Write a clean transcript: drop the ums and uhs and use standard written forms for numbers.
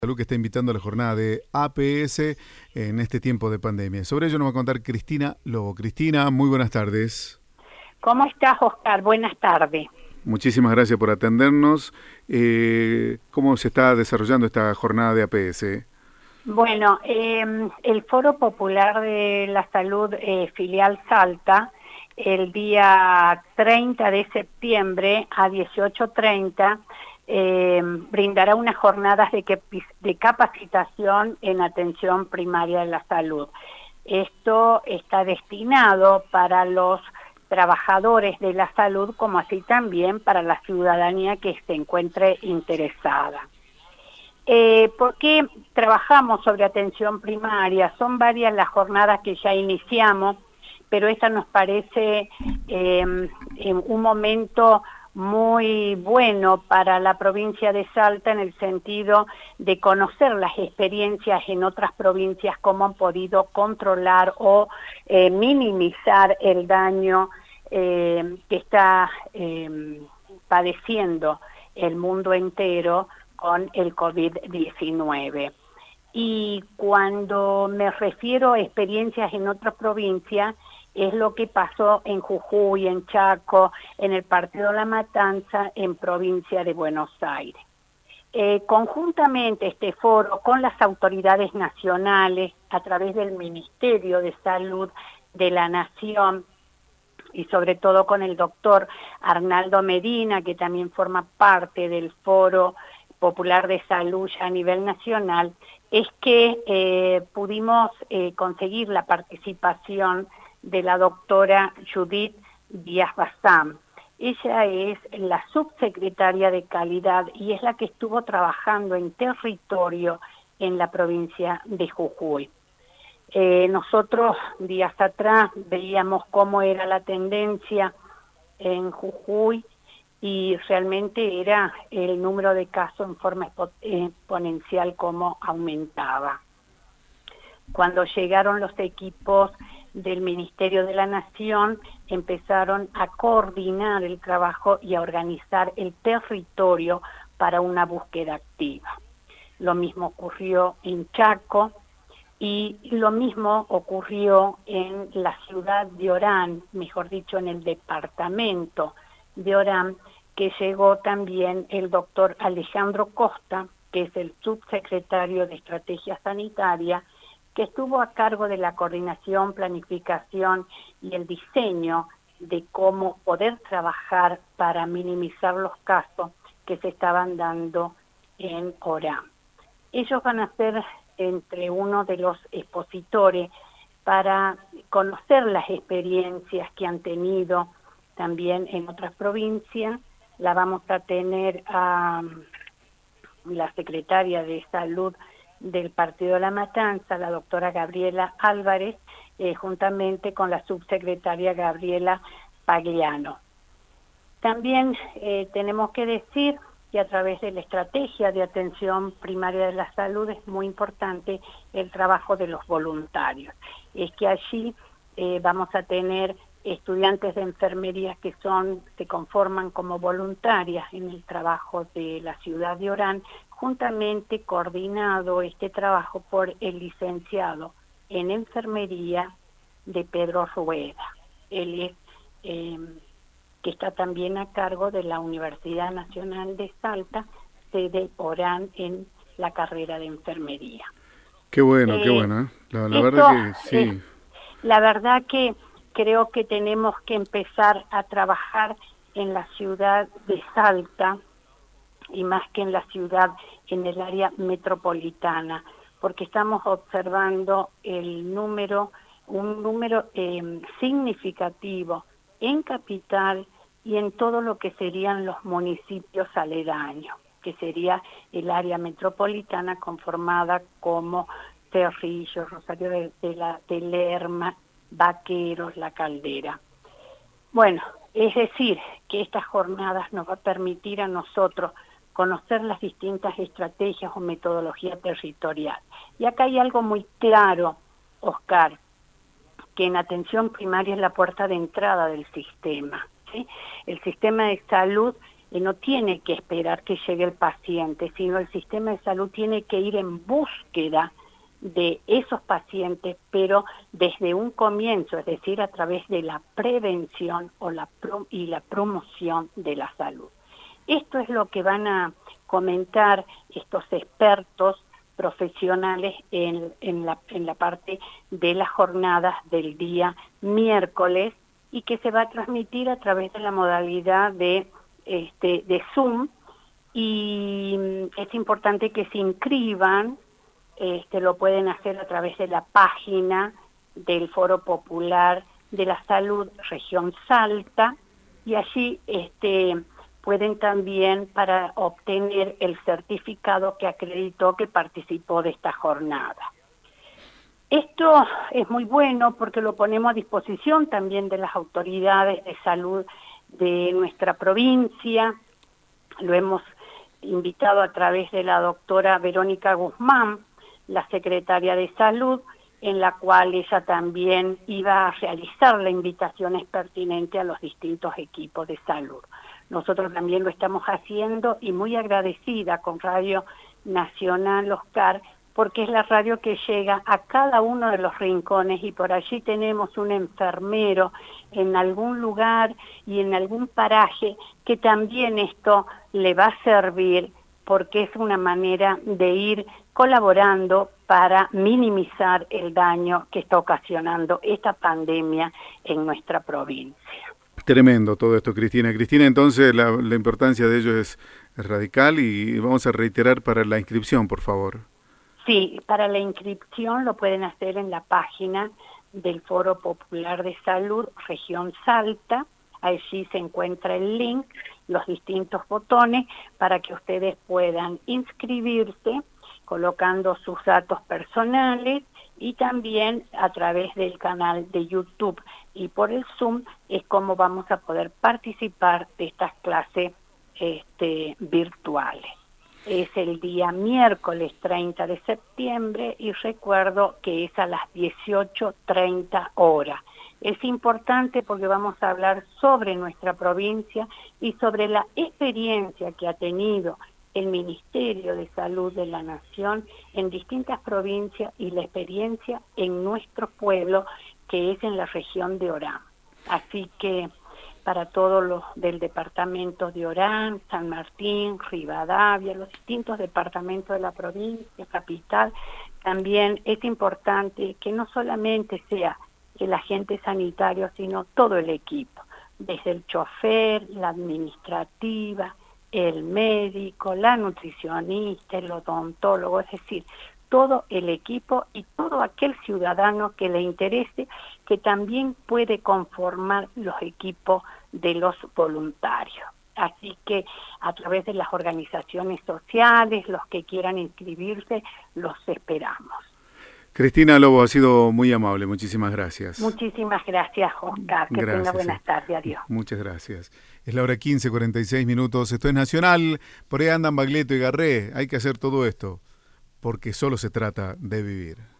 Salud que está invitando a la jornada de APS en este tiempo de pandemia. Sobre ello nos va a contar Cristina Lobo. Cristina, muy buenas tardes. ¿Cómo estás, Oscar? Buenas tardes. Muchísimas gracias por atendernos. ¿Cómo se está desarrollando esta jornada de APS? Bueno, el Foro Popular de la Salud Filial Salta, el día 30 de septiembre a 18:30, brindará unas jornadas de capacitación en atención primaria de la salud. Esto está destinado para los trabajadores de la salud, como así también para la ciudadanía que se encuentre interesada. ¿Por qué trabajamos sobre atención primaria? Son varias las jornadas que ya iniciamos, pero esta nos parece en un momento muy bueno para la provincia de Salta en el sentido de conocer las experiencias en otras provincias, cómo han podido controlar o minimizar el daño que está padeciendo el mundo entero con el COVID-19. Y cuando me refiero a experiencias en otras provincias, es lo que pasó en Jujuy, en Chaco, en el Partido La Matanza, en provincia de Buenos Aires. Conjuntamente este foro con las autoridades nacionales, a través del Ministerio de Salud de la Nación, y sobre todo con el doctor Arnaldo Medina, que también forma parte del Foro Popular de Salud ya a nivel nacional, es que pudimos conseguir la participación de la doctora Judith Díaz Bazán. Ella es la subsecretaria de Calidad y es la que estuvo trabajando en territorio en la provincia de Jujuy. Nosotros días atrás veíamos cómo era la tendencia en Jujuy y realmente era el número de casos en forma exponencial como aumentaba. Cuando llegaron los equipos del Ministerio de la Nación, empezaron a coordinar el trabajo y a organizar el territorio para una búsqueda activa. Lo mismo ocurrió en Chaco y lo mismo ocurrió en la ciudad de Orán, mejor dicho, en el departamento de Orán, que llegó también el doctor Alejandro Costa, que es el subsecretario de Estrategia Sanitaria, que estuvo a cargo de la coordinación, planificación y el diseño de cómo poder trabajar para minimizar los casos que se estaban dando en Orán. Ellos van a ser entre uno de los expositores para conocer las experiencias que han tenido también en otras provincias. La vamos a tener a la secretaria de Salud del Partido de La Matanza, la doctora Gabriela Álvarez, juntamente con la subsecretaria Gabriela Pagliano. También tenemos que decir que a través de la estrategia de atención primaria de la salud es muy importante el trabajo de los voluntarios. Es que allí vamos a tener estudiantes de enfermería que se conforman como voluntarias en el trabajo de la ciudad de Orán, juntamente coordinado este trabajo por el licenciado en enfermería de Pedro Rueda. Él es que está también a cargo de la Universidad Nacional de Salta, sede Orán en la carrera de enfermería. Qué bueno, ¿eh? La verdad que sí. La verdad que creo que tenemos que empezar a trabajar en la ciudad de Salta, y más que en la ciudad, en el área metropolitana, porque estamos observando un número significativo en capital y en todo lo que serían los municipios aledaños, que sería el área metropolitana conformada como Cerrillo, Rosario de Lerma, Vaqueros, La Caldera. Bueno, es decir, que estas jornadas nos va a permitir a nosotros conocer las distintas estrategias o metodología territorial. Y acá hay algo muy claro, Oscar, que en atención primaria es la puerta de entrada del sistema, ¿sí? El sistema de salud no tiene que esperar que llegue el paciente, sino el sistema de salud tiene que ir en búsqueda de esos pacientes, pero desde un comienzo, es decir, a través de la prevención y la promoción de la salud. Esto es lo que van a comentar estos expertos profesionales en la parte de las jornadas del día miércoles, y que se va a transmitir a través de la modalidad de Zoom, y es importante que se inscriban. Lo pueden hacer a través de la página del Foro Popular de la Salud Región Salta, y allí pueden también para obtener el certificado que acreditó que participó de esta jornada. Esto es muy bueno porque lo ponemos a disposición también de las autoridades de salud de nuestra provincia. Lo hemos invitado a través de la doctora Verónica Guzmán, la secretaria de Salud, en la cual ella también iba a realizar las invitaciones pertinentes a los distintos equipos de salud. Nosotros también lo estamos haciendo, y muy agradecida con Radio Nacional Oscar, porque es la radio que llega a cada uno de los rincones, y por allí tenemos un enfermero en algún lugar y en algún paraje que también esto le va a servir, porque es una manera de ir colaborando para minimizar el daño que está ocasionando esta pandemia en nuestra provincia. Tremendo todo esto, Cristina. Cristina, entonces la importancia de ello es radical, y vamos a reiterar para la inscripción, por favor. Sí, para la inscripción lo pueden hacer en la página del Foro Popular de Salud Región Salta. Allí se encuentra el link, los distintos botones para que ustedes puedan inscribirse colocando sus datos personales, y también a través del canal de YouTube y por el Zoom es como vamos a poder participar de estas clases virtuales. Es el día miércoles 30 de septiembre y recuerdo que es a las 18:30 horas. Es importante porque vamos a hablar sobre nuestra provincia y sobre la experiencia que ha tenido el Ministerio de Salud de la Nación en distintas provincias y la experiencia en nuestro pueblo, que es en la región de Orán. Así que para todos los del departamento de Orán, San Martín, Rivadavia, los distintos departamentos de la provincia, capital, también es importante que no solamente sea el agente sanitario, sino todo el equipo, desde el chofer, la administrativa, el médico, la nutricionista, el odontólogo, es decir, todo el equipo y todo aquel ciudadano que le interese, que también puede conformar los equipos de los voluntarios. Así que a través de las organizaciones sociales, los que quieran inscribirse, los esperamos. Cristina Lobo, ha sido muy amable, muchísimas gracias. Muchísimas gracias, Oscar, que tenga buenas tardes, adiós. Muchas gracias. Es la hora 15:46, esto es Nacional, por ahí andan Baglietto y Garré, hay que hacer todo esto, porque solo se trata de vivir.